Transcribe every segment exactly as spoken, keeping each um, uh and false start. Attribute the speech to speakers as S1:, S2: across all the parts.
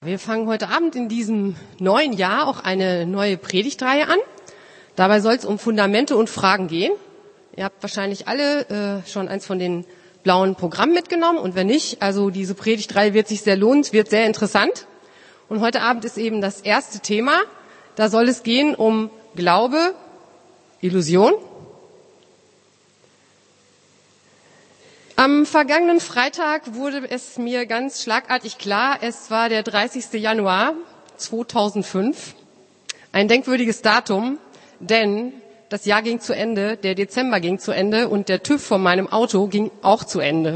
S1: Wir fangen heute Abend in diesem neuen Jahr auch eine neue Predigtreihe an. Dabei soll es um Fundamente und Fragen gehen. Ihr habt wahrscheinlich alle äh, schon eins von den blauen Programmen mitgenommen und wenn nicht, also diese Predigtreihe wird sich sehr lohnen, es wird sehr interessant. Und heute Abend ist eben das erste Thema. Da soll es gehen um Glaube, Illusion. Am vergangenen Freitag wurde es mir ganz schlagartig klar, es war der dreißigste Januar zweitausendfünf. Ein denkwürdiges Datum, denn das Jahr ging zu Ende, der Dezember ging zu Ende und der TÜV von meinem Auto ging auch zu Ende.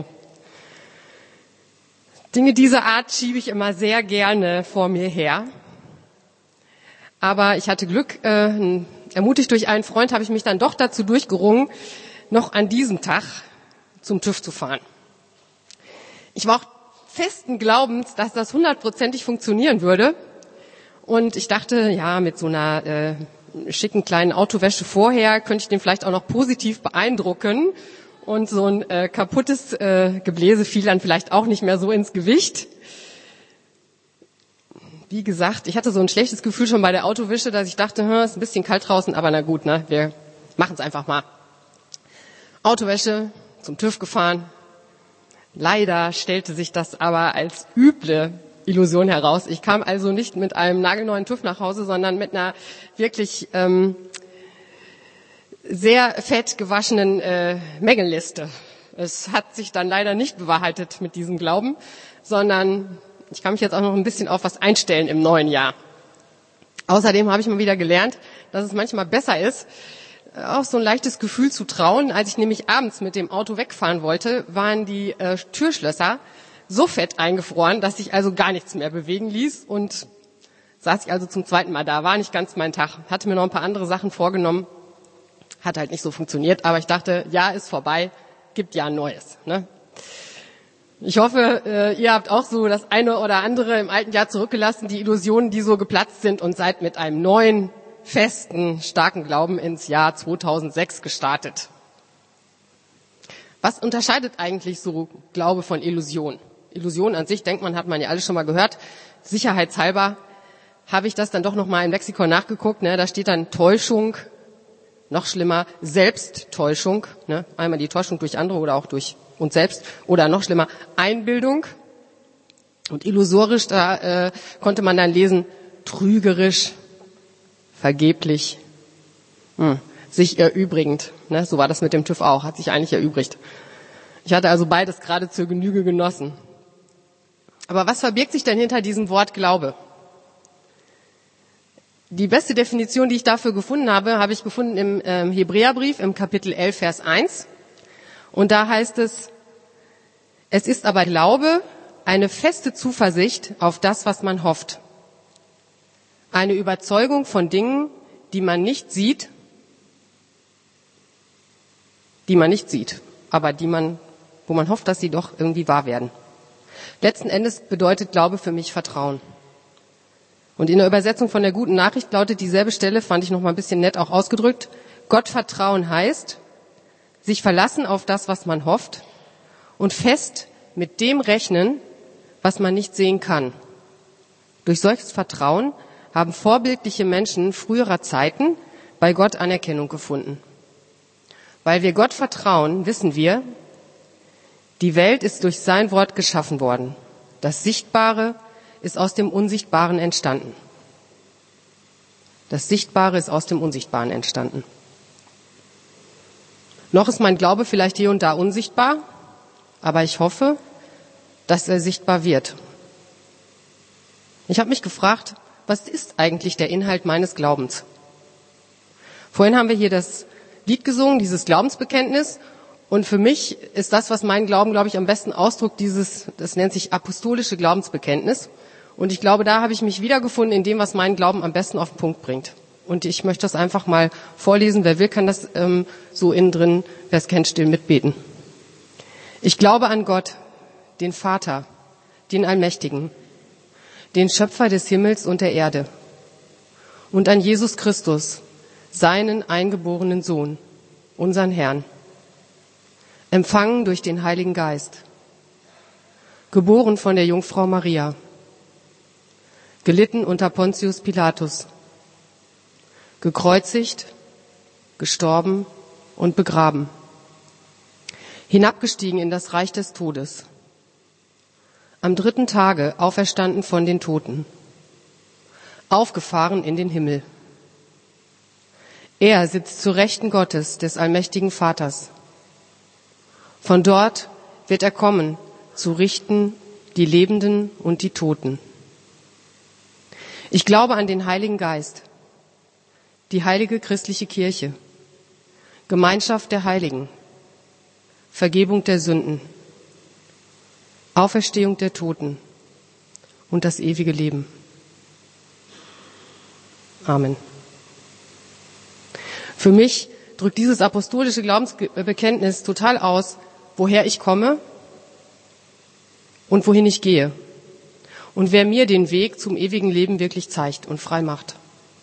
S1: Dinge dieser Art schiebe ich immer sehr gerne vor mir her. Aber ich hatte Glück, äh, ermutigt durch einen Freund habe ich mich dann doch dazu durchgerungen, noch an diesem Tag zum TÜV zu fahren. Ich war auch festen Glaubens, dass das hundertprozentig funktionieren würde. Und ich dachte, ja, mit so einer äh, schicken kleinen Autowäsche vorher könnte ich den vielleicht auch noch positiv beeindrucken. Und so ein äh, kaputtes äh, Gebläse fiel dann vielleicht auch nicht mehr so ins Gewicht. Wie gesagt, ich hatte so ein schlechtes Gefühl schon bei der Autowäsche, dass ich dachte, hm, ist ein bisschen kalt draußen, aber na gut, ne, wir machen es einfach mal. Autowäsche, zum TÜV gefahren. Leider stellte sich das aber als üble Illusion heraus. Ich kam also nicht mit einem nagelneuen TÜV nach Hause, sondern mit einer wirklich ähm, sehr fett gewaschenen äh, Mängelliste. Es hat sich dann leider nicht bewahrheitet mit diesem Glauben, sondern ich kann mich jetzt auch noch ein bisschen auf was einstellen im neuen Jahr. Außerdem habe ich mal wieder gelernt, dass es manchmal besser ist, auch so ein leichtes Gefühl zu trauen. Als ich nämlich abends mit dem Auto wegfahren wollte, waren die äh, Türschlösser so fett eingefroren, dass sich also gar nichts mehr bewegen ließ. Und saß ich also zum zweiten Mal da. War nicht ganz mein Tag. Hatte mir noch ein paar andere Sachen vorgenommen. Hat halt nicht so funktioniert. Aber ich dachte, ja, ist vorbei. Gibt ja ein neues. Ne? Ich hoffe, äh, ihr habt auch so das eine oder andere im alten Jahr zurückgelassen, die Illusionen, die so geplatzt sind und seid mit einem neuen, festen, starken Glauben ins Jahr zweitausendsechs gestartet. Was unterscheidet eigentlich so Glaube von Illusion? Illusion an sich, denkt man, hat man ja alles schon mal gehört. Sicherheitshalber habe ich das dann doch noch mal im Lexikon nachgeguckt. Ne? Da steht dann Täuschung, noch schlimmer, Selbsttäuschung. Ne? Einmal die Täuschung durch andere oder auch durch uns selbst. Oder noch schlimmer, Einbildung. Und illusorisch, da äh, konnte man dann lesen, trügerisch, vergeblich, hm, sich erübrigend. Ne? So war das mit dem TÜV auch, hat sich eigentlich erübrigt. Ich hatte also beides gerade zur Genüge genossen. Aber was verbirgt sich denn hinter diesem Wort Glaube? Die beste Definition, die ich dafür gefunden habe, habe ich gefunden im ähm, Hebräerbrief, im Kapitel elf, Vers eins. Und da heißt es, es ist aber Glaube, eine feste Zuversicht auf das, was man hofft. Eine Überzeugung von Dingen, die man nicht sieht, die man nicht sieht, aber die man, wo man hofft, dass sie doch irgendwie wahr werden. Letzten Endes bedeutet Glaube für mich Vertrauen. Und in der Übersetzung von der Guten Nachricht lautet dieselbe Stelle, fand ich noch mal ein bisschen nett auch ausgedrückt, Gott vertrauen heißt, sich verlassen auf das, was man hofft und fest mit dem rechnen, was man nicht sehen kann. Durch solches Vertrauen haben vorbildliche Menschen früherer Zeiten bei Gott Anerkennung gefunden. Weil wir Gott vertrauen, wissen wir, die Welt ist durch sein Wort geschaffen worden. Das Sichtbare ist aus dem Unsichtbaren entstanden. Das Sichtbare ist aus dem Unsichtbaren entstanden. Noch ist mein Glaube vielleicht hier und da unsichtbar, aber ich hoffe, dass er sichtbar wird. Ich habe mich gefragt, was ist eigentlich der Inhalt meines Glaubens? Vorhin haben wir hier das Lied gesungen, dieses Glaubensbekenntnis. Und für mich ist das, was meinen Glauben, glaube ich, am besten ausdrückt, dieses, das nennt sich apostolische Glaubensbekenntnis. Und ich glaube, da habe ich mich wiedergefunden in dem, was meinen Glauben am besten auf den Punkt bringt. Und ich möchte das einfach mal vorlesen. Wer will, kann das ähm, so innen drin, wer es kennt, still mitbeten. Ich glaube an Gott, den Vater, den Allmächtigen, den Schöpfer des Himmels und der Erde und an Jesus Christus, seinen eingeborenen Sohn, unseren Herrn, empfangen durch den Heiligen Geist, geboren von der Jungfrau Maria, gelitten unter Pontius Pilatus, gekreuzigt, gestorben und begraben, hinabgestiegen in das Reich des Todes, am dritten Tage auferstanden von den Toten, aufgefahren in den Himmel. Er sitzt zur Rechten Gottes, des allmächtigen Vaters. Von dort wird er kommen, zu richten die Lebenden und die Toten. Ich glaube an den Heiligen Geist, die heilige christliche Kirche, Gemeinschaft der Heiligen, Vergebung der Sünden, Auferstehung der Toten und das ewige Leben. Amen. Für mich drückt dieses apostolische Glaubensbekenntnis total aus, woher ich komme und wohin ich gehe und wer mir den Weg zum ewigen Leben wirklich zeigt und frei macht.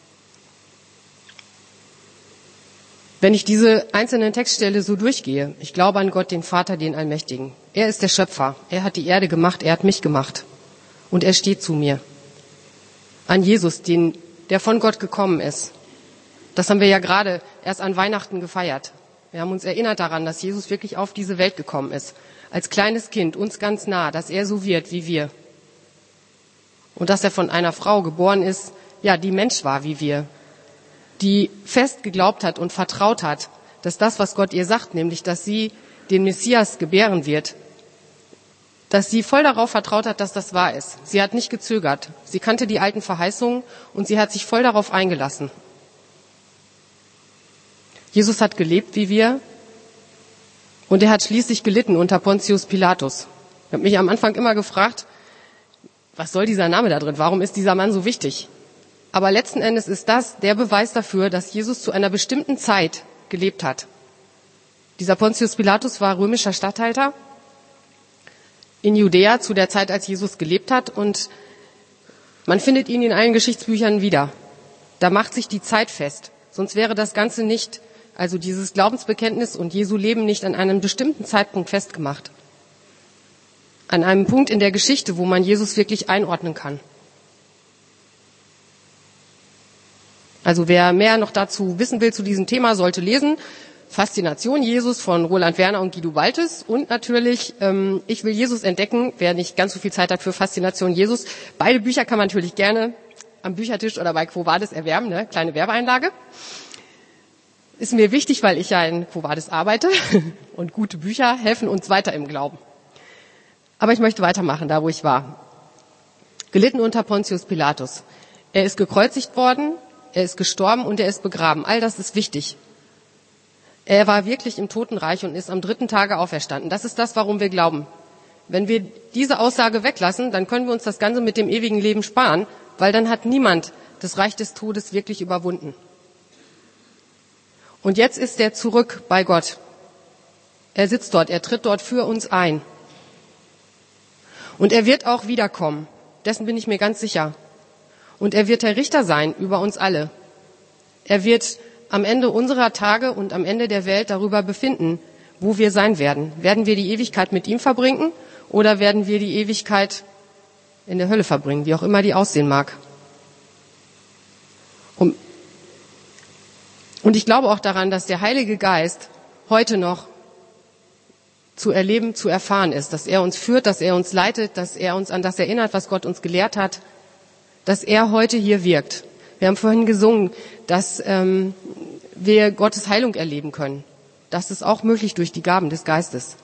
S1: Wenn ich diese einzelnen Textstelle so durchgehe, ich glaube an Gott, den Vater, den Allmächtigen. Er ist der Schöpfer. Er hat die Erde gemacht. Er hat mich gemacht. Und er steht zu mir. An Jesus, den, der von Gott gekommen ist. Das haben wir ja gerade erst an Weihnachten gefeiert. Wir haben uns erinnert daran, dass Jesus wirklich auf diese Welt gekommen ist. Als kleines Kind, uns ganz nah, dass er so wird wie wir. Und dass er von einer Frau geboren ist, ja, die Mensch war wie wir. Die fest geglaubt hat und vertraut hat, dass das, was Gott ihr sagt, nämlich, dass sie den Messias gebären wird, dass sie voll darauf vertraut hat, dass das wahr ist. Sie hat nicht gezögert. Sie kannte die alten Verheißungen und sie hat sich voll darauf eingelassen. Jesus hat gelebt wie wir und er hat schließlich gelitten unter Pontius Pilatus. Ich habe mich am Anfang immer gefragt, was soll dieser Name da drin? Warum ist dieser Mann so wichtig? Aber letzten Endes ist das der Beweis dafür, dass Jesus zu einer bestimmten Zeit gelebt hat. Dieser Pontius Pilatus war römischer Statthalter in Judäa zu der Zeit, als Jesus gelebt hat. Und man findet ihn in allen Geschichtsbüchern wieder. Da macht sich die Zeit fest. Sonst wäre das Ganze nicht, also dieses Glaubensbekenntnis und Jesu Leben nicht an einem bestimmten Zeitpunkt festgemacht. An einem Punkt in der Geschichte, wo man Jesus wirklich einordnen kann. Also wer mehr noch dazu wissen will zu diesem Thema, sollte lesen Faszination Jesus von Roland Werner und Guido Baltes und natürlich ähm, Ich will Jesus entdecken, wer nicht ganz so viel Zeit hat für Faszination Jesus. Beide Bücher kann man natürlich gerne am Büchertisch oder bei Quo Vadis erwerben, ne? Kleine Werbeeinlage. Ist mir wichtig, weil ich ja in Quo Vadis arbeite und gute Bücher helfen uns weiter im Glauben. Aber ich möchte weitermachen, da wo ich war. Gelitten unter Pontius Pilatus. Er ist gekreuzigt worden, er ist gestorben und er ist begraben. All das ist wichtig. Er war wirklich im Totenreich und ist am dritten Tage auferstanden. Das ist das, warum wir glauben. Wenn wir diese Aussage weglassen, dann können wir uns das Ganze mit dem ewigen Leben sparen, weil dann hat niemand das Reich des Todes wirklich überwunden. Und jetzt ist er zurück bei Gott. Er sitzt dort, er tritt dort für uns ein. Und er wird auch wiederkommen. Dessen bin ich mir ganz sicher. Und er wird der Richter sein über uns alle. Er wird am Ende unserer Tage und am Ende der Welt darüber befinden, wo wir sein werden. Werden wir die Ewigkeit mit ihm verbringen oder werden wir die Ewigkeit in der Hölle verbringen, wie auch immer die aussehen mag. Und, und ich glaube auch daran, dass der Heilige Geist heute noch zu erleben, zu erfahren ist, dass er uns führt, dass er uns leitet, dass er uns an das erinnert, was Gott uns gelehrt hat, dass er heute hier wirkt. Wir haben vorhin gesungen, dass ähm, wir Gottes Heilung erleben können. Das ist auch möglich durch die Gaben des Geistes.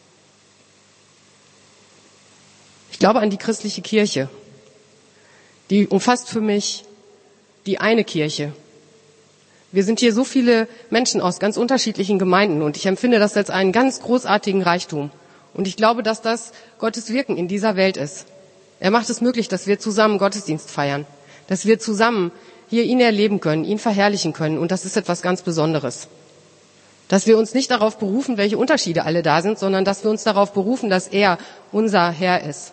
S1: Ich glaube an die christliche Kirche. Die umfasst für mich die eine Kirche. Wir sind hier so viele Menschen aus ganz unterschiedlichen Gemeinden und ich empfinde das als einen ganz großartigen Reichtum. Und ich glaube, dass das Gottes Wirken in dieser Welt ist. Er macht es möglich, dass wir zusammen Gottesdienst feiern, dass wir zusammen hier ihn erleben können, ihn verherrlichen können. Und das ist etwas ganz Besonderes. Dass wir uns nicht darauf berufen, welche Unterschiede alle da sind, sondern dass wir uns darauf berufen, dass er unser Herr ist.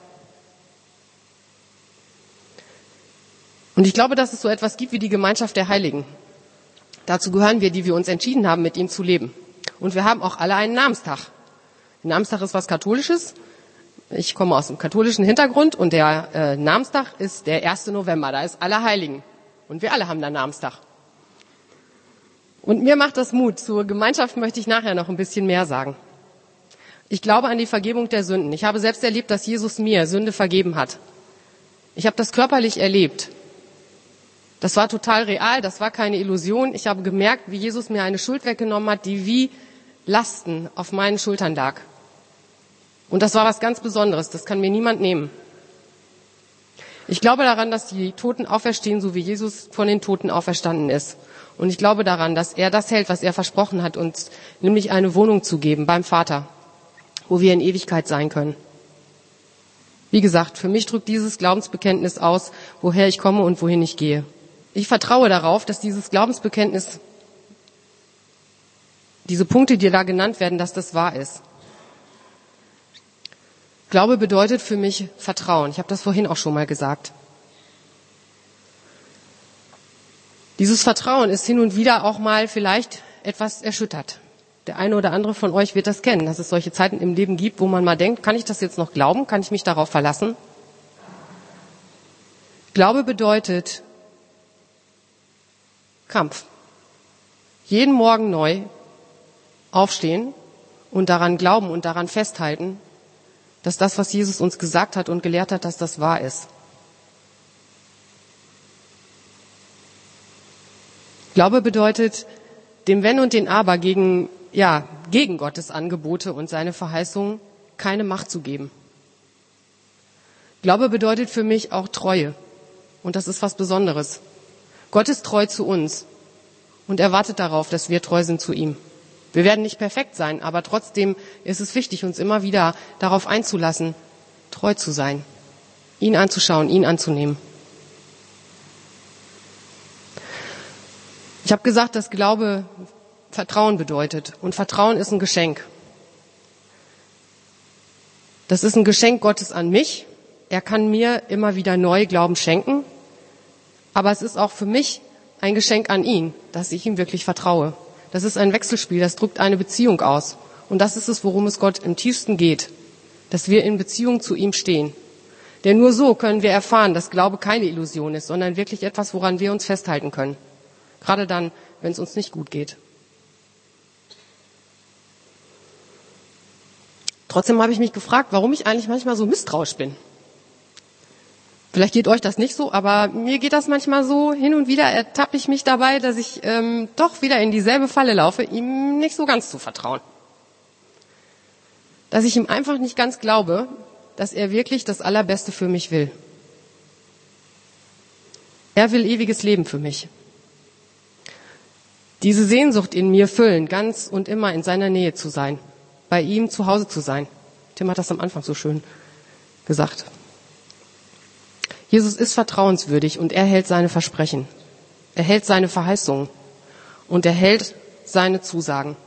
S1: Und ich glaube, dass es so etwas gibt wie die Gemeinschaft der Heiligen. Dazu gehören wir, die wir uns entschieden haben, mit ihm zu leben. Und wir haben auch alle einen Namenstag. Ein Namenstag ist was Katholisches. Ich komme aus einem katholischen Hintergrund und der äh, Namenstag ist der erste November, da ist Allerheiligen. Und wir alle haben da Namenstag. Und mir macht das Mut. Zur Gemeinschaft möchte ich nachher noch ein bisschen mehr sagen. Ich glaube an die Vergebung der Sünden. Ich habe selbst erlebt, dass Jesus mir Sünde vergeben hat. Ich habe das körperlich erlebt. Das war total real, das war keine Illusion. Ich habe gemerkt, wie Jesus mir eine Schuld weggenommen hat, die wie Lasten auf meinen Schultern lag. Und das war was ganz Besonderes, das kann mir niemand nehmen. Ich glaube daran, dass die Toten auferstehen, so wie Jesus von den Toten auferstanden ist. Und ich glaube daran, dass er das hält, was er versprochen hat, uns nämlich eine Wohnung zu geben beim Vater, wo wir in Ewigkeit sein können. Wie gesagt, für mich drückt dieses Glaubensbekenntnis aus, woher ich komme und wohin ich gehe. Ich vertraue darauf, dass dieses Glaubensbekenntnis, diese Punkte, die da genannt werden, dass das wahr ist. Glaube bedeutet für mich Vertrauen. Ich habe das vorhin auch schon mal gesagt. Dieses Vertrauen ist hin und wieder auch mal vielleicht etwas erschüttert. Der eine oder andere von euch wird das kennen, dass es solche Zeiten im Leben gibt, wo man mal denkt, kann ich das jetzt noch glauben? Kann ich mich darauf verlassen? Glaube bedeutet Kampf. Jeden Morgen neu aufstehen und daran glauben und daran festhalten, dass das, was Jesus uns gesagt hat und gelehrt hat, dass das wahr ist. Glaube bedeutet, dem Wenn und den Aber gegen, ja, gegen Gottes Angebote und seine Verheißungen keine Macht zu geben. Glaube bedeutet für mich auch Treue. Und das ist was Besonderes. Gott ist treu zu uns und er wartet darauf, dass wir treu sind zu ihm. Wir werden nicht perfekt sein, aber trotzdem ist es wichtig, uns immer wieder darauf einzulassen, treu zu sein, ihn anzuschauen, ihn anzunehmen. Ich habe gesagt, dass Glaube Vertrauen bedeutet und Vertrauen ist ein Geschenk. Das ist ein Geschenk Gottes an mich. Er kann mir immer wieder neu Glauben schenken, aber es ist auch für mich ein Geschenk an ihn, dass ich ihm wirklich vertraue. Das ist ein Wechselspiel, das drückt eine Beziehung aus. Und das ist es, worum es Gott im tiefsten geht, dass wir in Beziehung zu ihm stehen. Denn nur so können wir erfahren, dass Glaube keine Illusion ist, sondern wirklich etwas, woran wir uns festhalten können. Gerade dann, wenn es uns nicht gut geht. Trotzdem habe ich mich gefragt, warum ich eigentlich manchmal so misstrauisch bin. Vielleicht geht euch das nicht so, aber mir geht das manchmal so. Hin und wieder ertappe ich mich dabei, dass ich ähm, doch wieder in dieselbe Falle laufe, ihm nicht so ganz zu vertrauen. Dass ich ihm einfach nicht ganz glaube, dass er wirklich das Allerbeste für mich will. Er will ewiges Leben für mich. Diese Sehnsucht in mir füllen, ganz und immer in seiner Nähe zu sein, bei ihm zu Hause zu sein. Tim hat das am Anfang so schön gesagt. Jesus ist vertrauenswürdig und er hält seine Versprechen. Er hält seine Verheißungen und er hält seine Zusagen.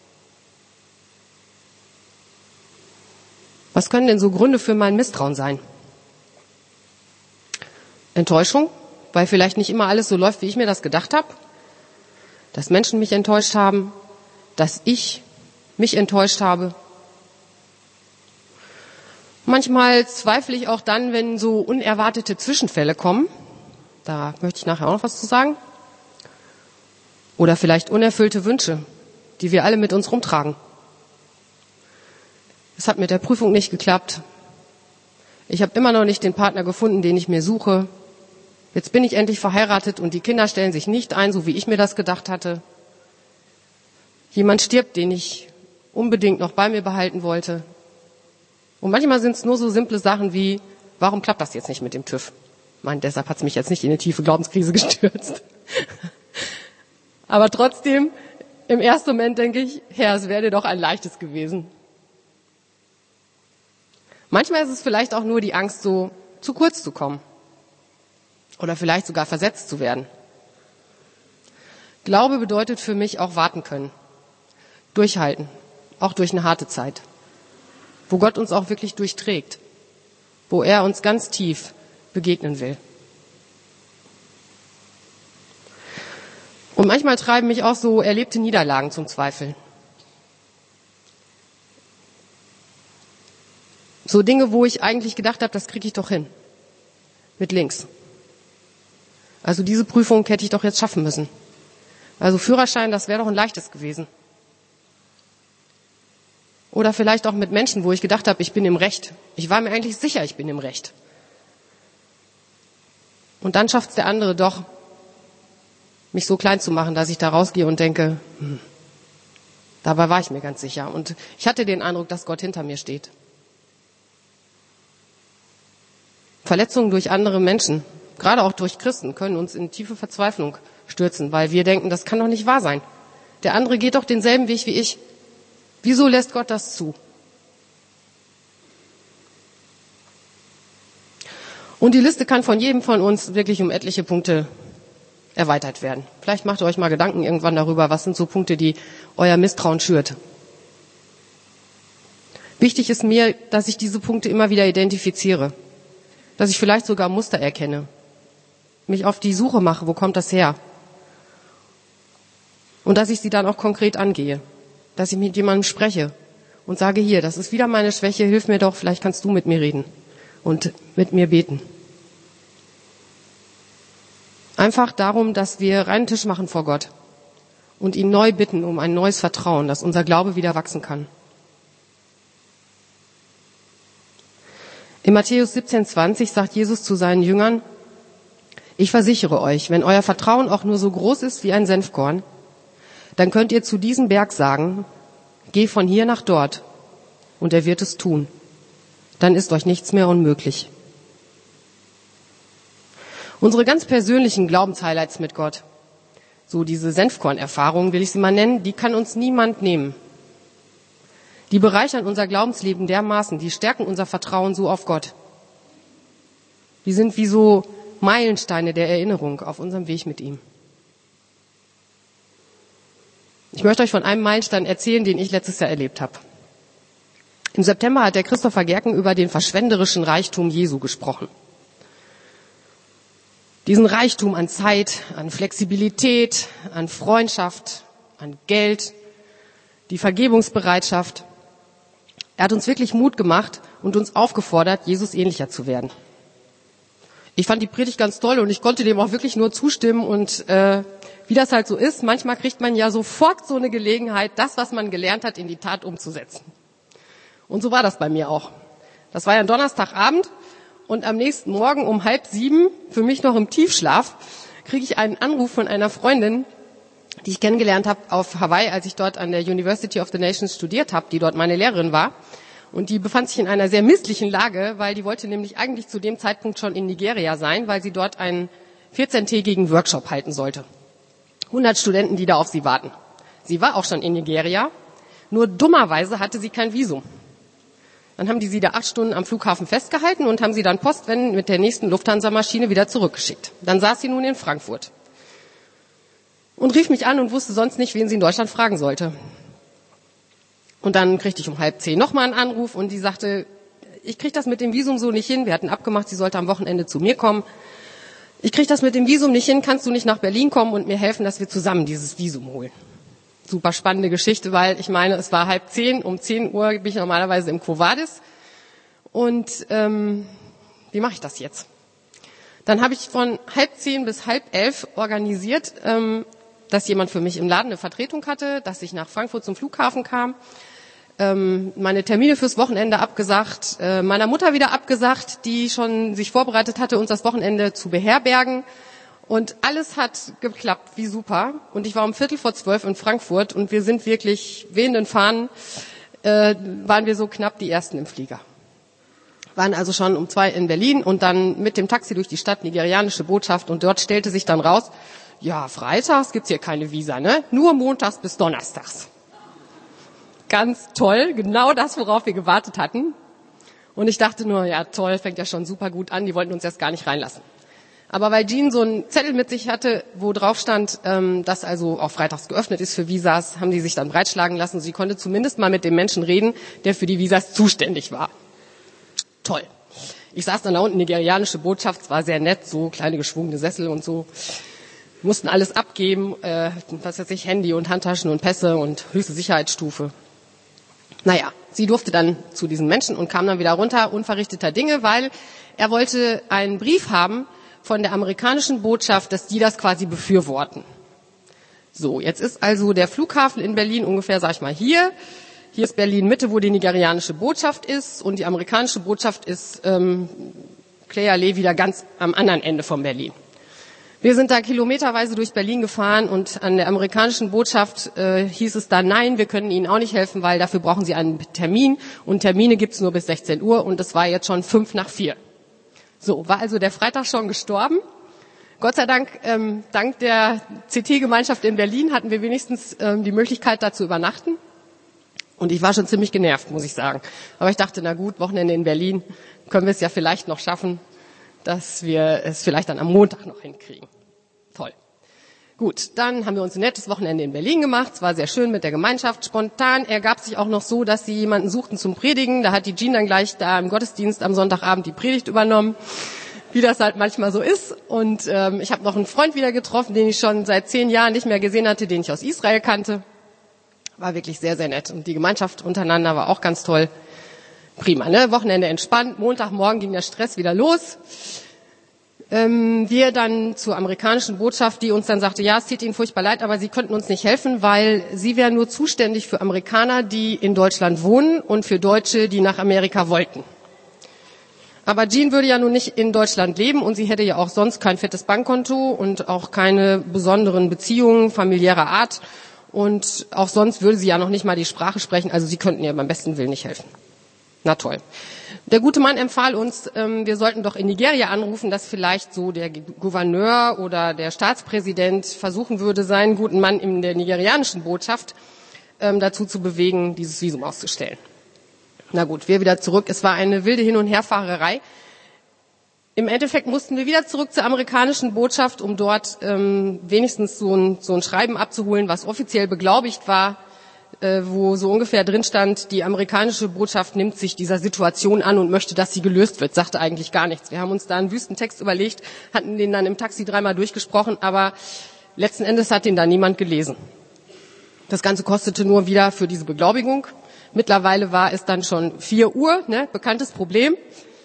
S1: Was können denn so Gründe für mein Misstrauen sein? Enttäuschung, weil vielleicht nicht immer alles so läuft, wie ich mir das gedacht habe. Dass Menschen mich enttäuscht haben, dass ich mich enttäuscht habe. Manchmal zweifle ich auch dann, wenn so unerwartete Zwischenfälle kommen. Da möchte ich nachher auch noch was zu sagen. Oder vielleicht unerfüllte Wünsche, die wir alle mit uns rumtragen. Es hat mit der Prüfung nicht geklappt. Ich habe immer noch nicht den Partner gefunden, den ich mir suche. Jetzt bin ich endlich verheiratet und die Kinder stellen sich nicht ein, so wie ich mir das gedacht hatte. Jemand stirbt, den ich unbedingt noch bei mir behalten wollte. Und manchmal sind es nur so simple Sachen wie, warum klappt das jetzt nicht mit dem TÜV? Ich meine, deshalb hat es mich jetzt nicht in eine tiefe Glaubenskrise gestürzt. Aber trotzdem, im ersten Moment denke ich, Herr, es wäre dir doch ein leichtes gewesen. Manchmal ist es vielleicht auch nur die Angst, so zu kurz zu kommen. Oder vielleicht sogar versetzt zu werden. Glaube bedeutet für mich auch warten können. Durchhalten. Auch durch eine harte Zeit. Wo Gott uns auch wirklich durchträgt. Wo er uns ganz tief begegnen will. Und manchmal treiben mich auch so erlebte Niederlagen zum Zweifeln. So Dinge, wo ich eigentlich gedacht habe, das kriege ich doch hin. Mit links. Also diese Prüfung hätte ich doch jetzt schaffen müssen. Also Führerschein, das wäre doch ein leichtes gewesen. Oder vielleicht auch mit Menschen, wo ich gedacht habe, ich bin im Recht. Ich war mir eigentlich sicher, ich bin im Recht. Und dann schafft es der andere doch, mich so klein zu machen, dass ich da rausgehe und denke, hm, dabei war ich mir ganz sicher. Und ich hatte den Eindruck, dass Gott hinter mir steht. Verletzungen durch andere Menschen, gerade auch durch Christen, können uns in tiefe Verzweiflung stürzen, weil wir denken, das kann doch nicht wahr sein. Der andere geht doch denselben Weg wie ich. Wieso lässt Gott das zu? Und die Liste kann von jedem von uns wirklich um etliche Punkte erweitert werden. Vielleicht macht ihr euch mal Gedanken irgendwann darüber, was sind so Punkte, die euer Misstrauen schürt. Wichtig ist mir, dass ich diese Punkte immer wieder identifiziere. Dass ich vielleicht sogar Muster erkenne. Mich auf die Suche mache, wo kommt das her? Und dass ich sie dann auch konkret angehe. Dass ich mit jemandem spreche und sage, hier, das ist wieder meine Schwäche, hilf mir doch, vielleicht kannst du mit mir reden und mit mir beten. Einfach darum, dass wir reinen Tisch machen vor Gott und ihn neu bitten um ein neues Vertrauen, dass unser Glaube wieder wachsen kann. In Matthäus siebzehn zwanzig sagt Jesus zu seinen Jüngern, ich versichere euch, wenn euer Vertrauen auch nur so groß ist wie ein Senfkorn, dann könnt ihr zu diesem Berg sagen, geh von hier nach dort, und er wird es tun. Dann ist euch nichts mehr unmöglich. Unsere ganz persönlichen Glaubenshighlights mit Gott, so diese Senfkorn-Erfahrungen, will ich sie mal nennen, die kann uns niemand nehmen. Die bereichern unser Glaubensleben dermaßen, die stärken unser Vertrauen so auf Gott. Die sind wie so Meilensteine der Erinnerung auf unserem Weg mit ihm. Ich möchte euch von einem Meilenstein erzählen, den ich letztes Jahr erlebt habe. Im September hat der Christopher Gerken über den verschwenderischen Reichtum Jesu gesprochen. Diesen Reichtum an Zeit, an Flexibilität, an Freundschaft, an Geld, die Vergebungsbereitschaft. Er hat uns wirklich Mut gemacht und uns aufgefordert, Jesus ähnlicher zu werden. Ich fand die Predigt ganz toll und ich konnte dem auch wirklich nur zustimmen und äh, wie das halt so ist, manchmal kriegt man ja sofort so eine Gelegenheit, das, was man gelernt hat, in die Tat umzusetzen. Und so war das bei mir auch. Das war ja ein Donnerstagabend und am nächsten Morgen um halb sieben, für mich noch im Tiefschlaf, kriege ich einen Anruf von einer Freundin, die ich kennengelernt habe auf Hawaii, als ich dort an der University of the Nations studiert habe, die dort meine Lehrerin war. Und die befand sich in einer sehr misslichen Lage, weil die wollte nämlich eigentlich zu dem Zeitpunkt schon in Nigeria sein, weil sie dort einen vierzehntägigen Workshop halten sollte. hundert Studenten, die da auf sie warten. Sie war auch schon in Nigeria, nur dummerweise hatte sie kein Visum. Dann haben die sie da acht Stunden am Flughafen festgehalten und haben sie dann postwendend mit der nächsten Lufthansa-Maschine wieder zurückgeschickt. Dann saß sie nun in Frankfurt und rief mich an und wusste sonst nicht, wen sie in Deutschland fragen sollte. Und dann kriegte ich um halb zehn nochmal einen Anruf und die sagte, ich kriege das mit dem Visum so nicht hin. Wir hatten abgemacht, sie sollte am Wochenende zu mir kommen. Ich kriege das mit dem Visum nicht hin, kannst du nicht nach Berlin kommen und mir helfen, dass wir zusammen dieses Visum holen? Super spannende Geschichte, weil ich meine, es war halb zehn, um zehn Uhr bin ich normalerweise im Quo Vadis. Und ähm, wie mache ich das jetzt? Dann habe ich von halb zehn bis halb elf organisiert, ähm, dass jemand für mich im Laden eine Vertretung hatte, dass ich nach Frankfurt zum Flughafen kam, ähm, meine Termine fürs Wochenende abgesagt, äh, meiner Mutter wieder abgesagt, die schon sich vorbereitet hatte, uns das Wochenende zu beherbergen. Und alles hat geklappt, wie super. Und ich war um Viertel vor zwölf in Frankfurt und wir sind wirklich wehenden Fahnen, äh, waren wir so knapp die Ersten im Flieger. Waren also schon um zwei in Berlin und dann mit dem Taxi durch die Stadt, nigerianische Botschaft, und dort stellte sich dann raus, ja, freitags gibt's hier keine Visa, ne? Nur montags bis donnerstags. Ganz toll, genau das, worauf wir gewartet hatten. Und ich dachte nur, ja toll, fängt ja schon super gut an, die wollten uns erst gar nicht reinlassen. Aber weil Jean so einen Zettel mit sich hatte, wo drauf stand, ähm, dass also auch freitags geöffnet ist für Visas, haben die sich dann breitschlagen lassen. Sie konnte zumindest mal mit dem Menschen reden, der für die Visas zuständig war. Toll. Ich saß dann da unten, nigerianische Botschaft, es war sehr nett, so kleine geschwungene Sessel und so. Mussten alles abgeben, äh, was weiß ich, Handy und Handtaschen und Pässe und höchste Sicherheitsstufe. Naja, Sie durfte dann zu diesen Menschen und kam dann wieder runter, unverrichteter Dinge, weil er wollte einen Brief haben von der amerikanischen Botschaft, dass die das quasi befürworten. So, jetzt ist also der Flughafen in Berlin ungefähr, sag ich mal, hier. Hier ist Berlin Mitte, wo die nigerianische Botschaft ist, und die amerikanische Botschaft ist ähm, Clay-Allee wieder ganz am anderen Ende von Berlin. Wir sind da kilometerweise durch Berlin gefahren und an der amerikanischen Botschaft äh, hieß es dann, nein, wir können Ihnen auch nicht helfen, weil dafür brauchen Sie einen Termin, und Termine gibt's nur bis sechzehn Uhr, und es war jetzt schon fünf nach vier. So, war also der Freitag schon gestorben. Gott sei Dank, ähm, dank der C T-Gemeinschaft in Berlin hatten wir wenigstens ähm, die Möglichkeit, da zu übernachten. Und ich war schon ziemlich genervt, muss ich sagen. Aber ich dachte, na gut, Wochenende in Berlin, können wir es ja vielleicht noch schaffen, dass wir es vielleicht dann am Montag noch hinkriegen. Toll. Gut, dann haben wir uns ein nettes Wochenende in Berlin gemacht. Es war sehr schön mit der Gemeinschaft. Spontan ergab sich auch noch so, dass sie jemanden suchten zum Predigen. Da hat die Jean dann gleich da im Gottesdienst am Sonntagabend die Predigt übernommen, wie das halt manchmal so ist. Und ähm, ich habe noch einen Freund wieder getroffen, den ich schon seit zehn Jahren nicht mehr gesehen hatte, den ich aus Israel kannte. War wirklich sehr, sehr nett. Und die Gemeinschaft untereinander war auch ganz toll. Prima, ne? Wochenende entspannt. Montagmorgen ging der Stress wieder los. Ähm, wir dann zur amerikanischen Botschaft, die uns dann sagte, ja, es tut Ihnen furchtbar leid, aber Sie könnten uns nicht helfen, weil Sie wären nur zuständig für Amerikaner, die in Deutschland wohnen, und für Deutsche, die nach Amerika wollten. Aber Jean würde ja nun nicht in Deutschland leben, und sie hätte ja auch sonst kein fettes Bankkonto und auch keine besonderen Beziehungen familiärer Art. Und auch sonst würde sie ja noch nicht mal die Sprache sprechen, also sie könnten ihr beim besten Willen nicht helfen. Na toll. Der gute Mann empfahl uns, ähm, wir sollten doch in Nigeria anrufen, dass vielleicht so der Gouverneur oder der Staatspräsident versuchen würde, seinen guten Mann in der nigerianischen Botschaft ähm, dazu zu bewegen, dieses Visum auszustellen. Na gut, wir wieder zurück. Es war eine wilde Hin- und Herfahrerei. Im Endeffekt mussten wir wieder zurück zur amerikanischen Botschaft, um dort ähm, wenigstens so ein, so ein Schreiben abzuholen, was offiziell beglaubigt war, äh, wo so ungefähr drin stand, die amerikanische Botschaft nimmt sich dieser Situation an und möchte, dass sie gelöst wird. Sagte eigentlich gar nichts. Wir haben uns da einen Wüstentext überlegt, hatten den dann im Taxi dreimal durchgesprochen, aber letzten Endes hat den da niemand gelesen. Das Ganze kostete nur wieder für diese Beglaubigung. Mittlerweile war es dann schon vier Uhr, ne, bekanntes Problem.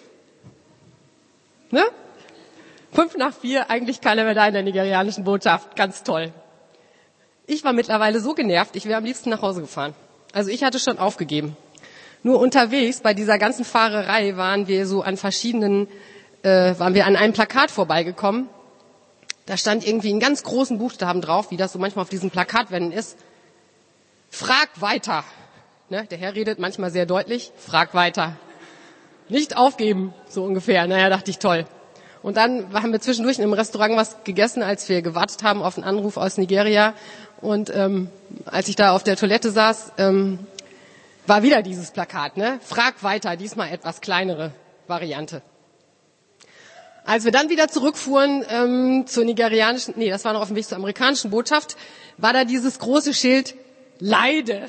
S1: Ne? Fünf nach vier, eigentlich keiner mehr da in der nigerianischen Botschaft. Ganz toll. Ich war mittlerweile so genervt, ich wäre am liebsten nach Hause gefahren. Also ich hatte schon aufgegeben. Nur unterwegs, bei dieser ganzen Fahrerei, waren wir so an verschiedenen, äh, waren wir an einem Plakat vorbeigekommen. Da stand irgendwie in ganz großen Buchstaben drauf, wie das so manchmal auf diesen Plakatwänden ist. Frag weiter. Ne? Der Herr redet manchmal sehr deutlich. Frag weiter. Nicht aufgeben, so ungefähr. Naja, dachte ich, toll. Und dann haben wir zwischendurch in einem Restaurant was gegessen, als wir gewartet haben auf einen Anruf aus Nigeria. Und ähm, als ich da auf der Toilette saß, ähm, war wieder dieses Plakat, ne? Frag weiter, diesmal etwas kleinere Variante. Als wir dann wieder zurückfuhren ähm, zur nigerianischen, nee, das war noch auf dem Weg zur amerikanischen Botschaft, war da dieses große Schild, Leide.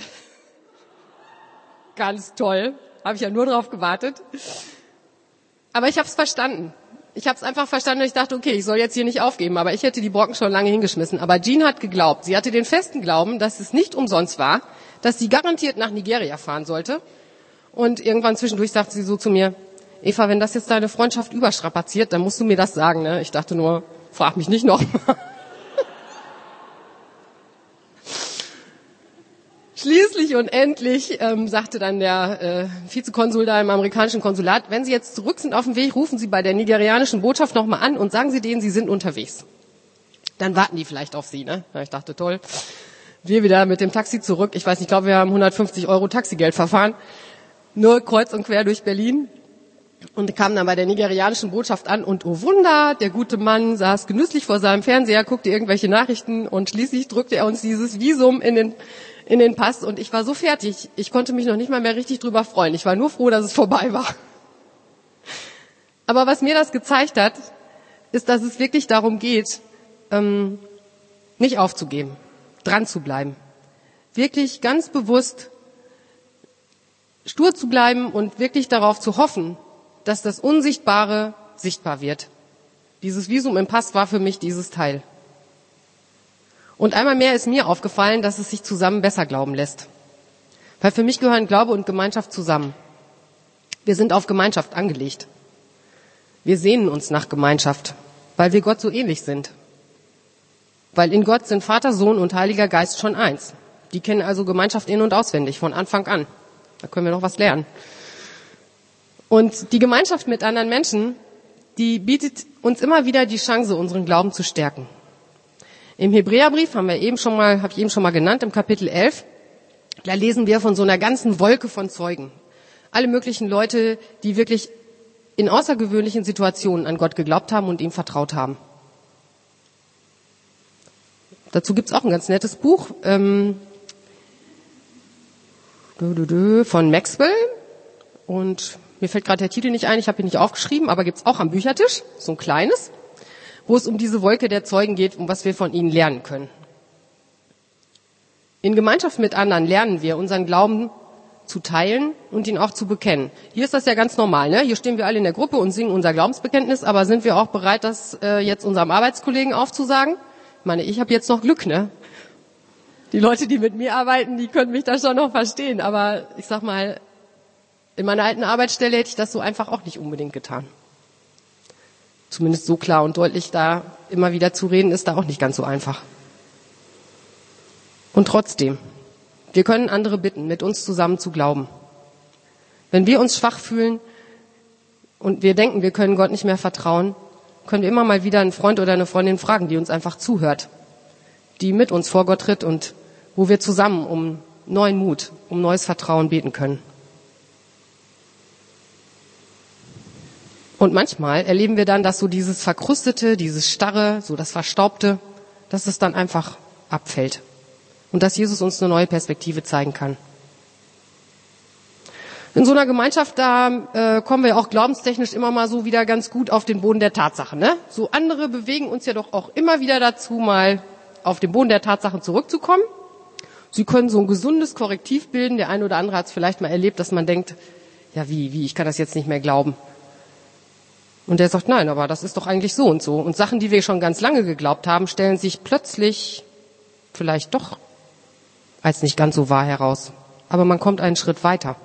S1: Ganz toll. Habe ich ja nur drauf gewartet. Aber ich habe es verstanden. Ich habe es einfach verstanden und ich dachte, okay, ich soll jetzt hier nicht aufgeben. Aber ich hätte die Brocken schon lange hingeschmissen. Aber Jean hat geglaubt. Sie hatte den festen Glauben, dass es nicht umsonst war, dass sie garantiert nach Nigeria fahren sollte. Und irgendwann zwischendurch sagte sie so zu mir, Eva, wenn das jetzt deine Freundschaft überstrapaziert, dann musst du mir das sagen. Ne? Ich dachte nur, frag mich nicht nochmal. Schließlich und endlich ähm, sagte dann der äh, Vizekonsul da im amerikanischen Konsulat, wenn Sie jetzt zurück sind auf dem Weg, rufen Sie bei der nigerianischen Botschaft nochmal an und sagen Sie denen, Sie sind unterwegs. Dann warten die vielleicht auf Sie. Ne? Ja, ich dachte, toll. Wir wieder mit dem Taxi zurück. Ich weiß nicht, ich glaube, wir haben hundertfünfzig Euro Taxigeld verfahren. Nur kreuz und quer durch Berlin. Und kamen dann bei der nigerianischen Botschaft an und oh Wunder, der gute Mann saß genüsslich vor seinem Fernseher, guckte irgendwelche Nachrichten und schließlich drückte er uns dieses Visum in den in den Pass und ich war so fertig. Ich konnte mich noch nicht mal mehr richtig drüber freuen. Ich war nur froh, dass es vorbei war. Aber was mir das gezeigt hat, ist, dass es wirklich darum geht, ähm, nicht aufzugeben, dran zu bleiben. Wirklich ganz bewusst stur zu bleiben und wirklich darauf zu hoffen, dass das Unsichtbare sichtbar wird. Dieses Visum im Pass war für mich dieses Teil. Und einmal mehr ist mir aufgefallen, dass es sich zusammen besser glauben lässt. Weil für mich gehören Glaube und Gemeinschaft zusammen. Wir sind auf Gemeinschaft angelegt. Wir sehnen uns nach Gemeinschaft, weil wir Gott so ähnlich sind. Weil in Gott sind Vater, Sohn und Heiliger Geist schon eins. Die kennen also Gemeinschaft in- und auswendig, von Anfang an. Da können wir noch was lernen. Und die Gemeinschaft mit anderen Menschen, die bietet uns immer wieder die Chance, unseren Glauben zu stärken. Im Hebräerbrief haben wir eben schon mal, habe ich eben schon mal genannt, im Kapitel elf, da lesen wir von so einer ganzen Wolke von Zeugen. Alle möglichen Leute, die wirklich in außergewöhnlichen Situationen an Gott geglaubt haben und ihm vertraut haben. Dazu gibt's auch ein ganz nettes Buch ähm, von Maxwell. Und mir fällt gerade der Titel nicht ein, ich habe ihn nicht aufgeschrieben, aber gibt's auch am Büchertisch, so ein kleines, wo es um diese Wolke der Zeugen geht, um was wir von ihnen lernen können. In Gemeinschaft mit anderen lernen wir, unseren Glauben zu teilen und ihn auch zu bekennen. Hier ist das ja ganz normal, ne? Hier stehen wir alle in der Gruppe und singen unser Glaubensbekenntnis, aber sind wir auch bereit, das äh, jetzt unserem Arbeitskollegen aufzusagen? Ich meine, ich habe jetzt noch Glück, ne? Die Leute, die mit mir arbeiten, die können mich da schon noch verstehen, aber ich sag mal, in meiner alten Arbeitsstelle hätte ich das so einfach auch nicht unbedingt getan. Zumindest so klar und deutlich da immer wieder zu reden, ist da auch nicht ganz so einfach. Und trotzdem, wir können andere bitten, mit uns zusammen zu glauben. Wenn wir uns schwach fühlen und wir denken, wir können Gott nicht mehr vertrauen, können wir immer mal wieder einen Freund oder eine Freundin fragen, die uns einfach zuhört, die mit uns vor Gott tritt und wo wir zusammen um neuen Mut, um neues Vertrauen beten können. Und manchmal erleben wir dann, dass so dieses Verkrustete, dieses Starre, so das Verstaubte, dass es dann einfach abfällt. Und dass Jesus uns eine neue Perspektive zeigen kann. In so einer Gemeinschaft, da äh, kommen wir auch glaubenstechnisch immer mal so wieder ganz gut auf den Boden der Tatsachen, ne? So andere bewegen uns ja doch auch immer wieder dazu, mal auf den Boden der Tatsachen zurückzukommen. Sie können so ein gesundes Korrektiv bilden. Der eine oder andere hat es vielleicht mal erlebt, dass man denkt, ja wie, wie, ich kann das jetzt nicht mehr glauben. Und der sagt, nein, aber das ist doch eigentlich so und so. Und Sachen, die wir schon ganz lange geglaubt haben, stellen sich plötzlich vielleicht doch als nicht ganz so wahr heraus. Aber man kommt einen Schritt weiter.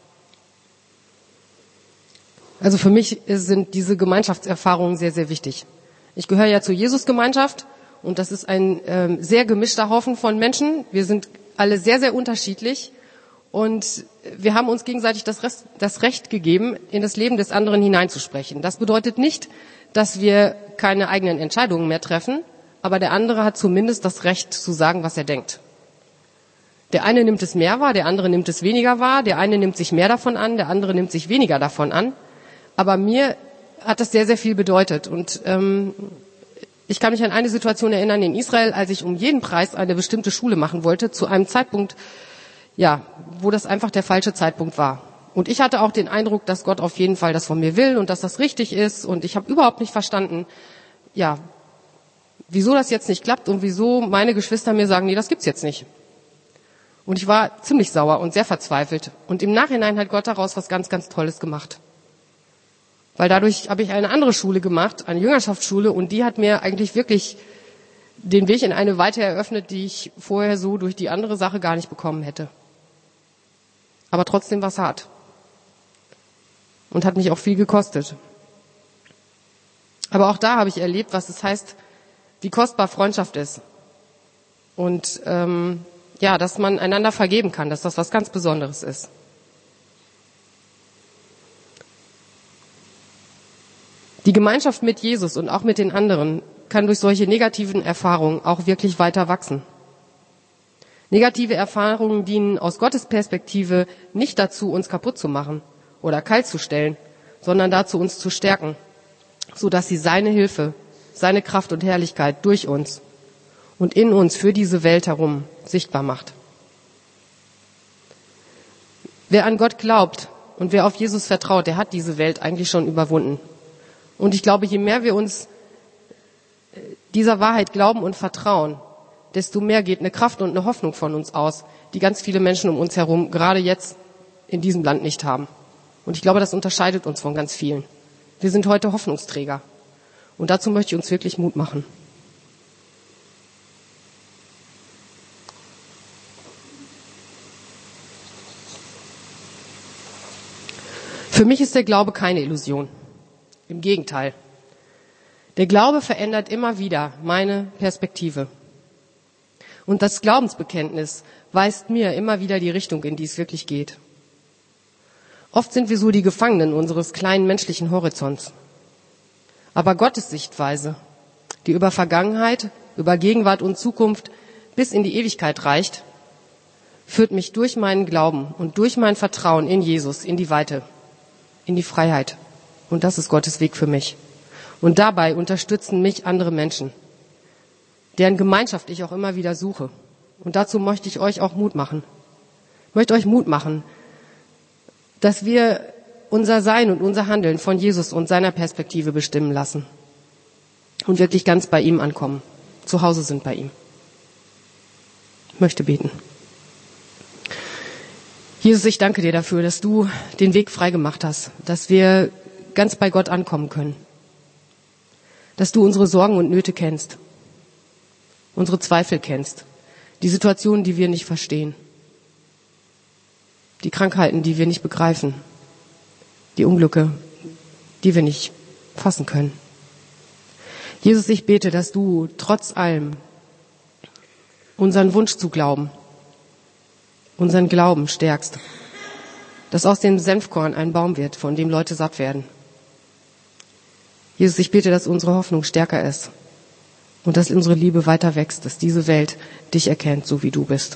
S1: Also für mich sind diese Gemeinschaftserfahrungen sehr, sehr wichtig. Ich gehöre ja zur Jesus-Gemeinschaft und das ist ein ähm, sehr gemischter Haufen von Menschen. Wir sind alle sehr, sehr unterschiedlich und wir haben uns gegenseitig das, Rest, das Recht gegeben, in das Leben des anderen hineinzusprechen. Das bedeutet nicht, dass wir keine eigenen Entscheidungen mehr treffen, aber der andere hat zumindest das Recht zu sagen, was er denkt. Der eine nimmt es mehr wahr, der andere nimmt es weniger wahr, der eine nimmt sich mehr davon an, der andere nimmt sich weniger davon an. Aber mir hat das sehr, sehr viel bedeutet. Und ähm, ich kann mich an eine Situation erinnern in Israel, als ich um jeden Preis eine bestimmte Schule machen wollte, zu einem Zeitpunkt, ja, wo das einfach der falsche Zeitpunkt war. Und ich hatte auch den Eindruck, dass Gott auf jeden Fall das von mir will und dass das richtig ist. Und ich habe überhaupt nicht verstanden, ja, wieso das jetzt nicht klappt und wieso meine Geschwister mir sagen, nee, das gibt's jetzt nicht. Und ich war ziemlich sauer und sehr verzweifelt. Und im Nachhinein hat Gott daraus was ganz, ganz Tolles gemacht. Weil dadurch habe ich eine andere Schule gemacht, eine Jüngerschaftsschule, und die hat mir eigentlich wirklich den Weg in eine Weite eröffnet, die ich vorher so durch die andere Sache gar nicht bekommen hätte. Aber trotzdem war es hart. Und hat mich auch viel gekostet. Aber auch da habe ich erlebt, was es heißt, wie kostbar Freundschaft ist. Und ähm, ja, dass man einander vergeben kann, dass das was ganz Besonderes ist. Die Gemeinschaft mit Jesus und auch mit den anderen kann durch solche negativen Erfahrungen auch wirklich weiter wachsen. Negative Erfahrungen dienen aus Gottes Perspektive nicht dazu, uns kaputt zu machen oder kalt zu stellen, sondern dazu, uns zu stärken, sodass sie seine Hilfe, seine Kraft und Herrlichkeit durch uns und in uns für diese Welt herum sichtbar macht. Wer an Gott glaubt und wer auf Jesus vertraut, der hat diese Welt eigentlich schon überwunden. Und ich glaube, je mehr wir uns dieser Wahrheit glauben und vertrauen, desto mehr geht eine Kraft und eine Hoffnung von uns aus, die ganz viele Menschen um uns herum gerade jetzt in diesem Land nicht haben. Und ich glaube, das unterscheidet uns von ganz vielen. Wir sind heute Hoffnungsträger. Und dazu möchte ich uns wirklich Mut machen. Für mich ist der Glaube keine Illusion. Im Gegenteil. Der Glaube verändert immer wieder meine Perspektive. Und das Glaubensbekenntnis weist mir immer wieder die Richtung, in die es wirklich geht. Oft sind wir so die Gefangenen unseres kleinen menschlichen Horizonts. Aber Gottes Sichtweise, die über Vergangenheit, über Gegenwart und Zukunft bis in die Ewigkeit reicht, führt mich durch meinen Glauben und durch mein Vertrauen in Jesus in die Weite, in die Freiheit. Und das ist Gottes Weg für mich. Und dabei unterstützen mich andere Menschen, deren Gemeinschaft ich auch immer wieder suche. Und dazu möchte ich euch auch Mut machen. Ich möchte euch Mut machen, dass wir unser Sein und unser Handeln von Jesus und seiner Perspektive bestimmen lassen und wirklich ganz bei ihm ankommen, zu Hause sind bei ihm. Ich möchte beten. Jesus, ich danke dir dafür, dass du den Weg frei gemacht hast, dass wir ganz bei Gott ankommen können, dass du unsere Sorgen und Nöte kennst, unsere Zweifel kennst, die Situationen, die wir nicht verstehen, die Krankheiten, die wir nicht begreifen, die Unglücke, die wir nicht fassen können. Jesus, ich bete, dass du trotz allem unseren Wunsch zu glauben, unseren Glauben stärkst, dass aus dem Senfkorn ein Baum wird, von dem Leute satt werden. Jesus, ich bete, dass unsere Hoffnung stärker ist und dass unsere Liebe weiter wächst, dass diese Welt dich erkennt, so wie du bist.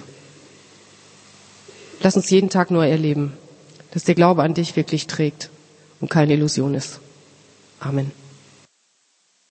S1: Lass uns jeden Tag neu erleben, dass der Glaube an dich wirklich trägt und keine Illusion ist. Amen.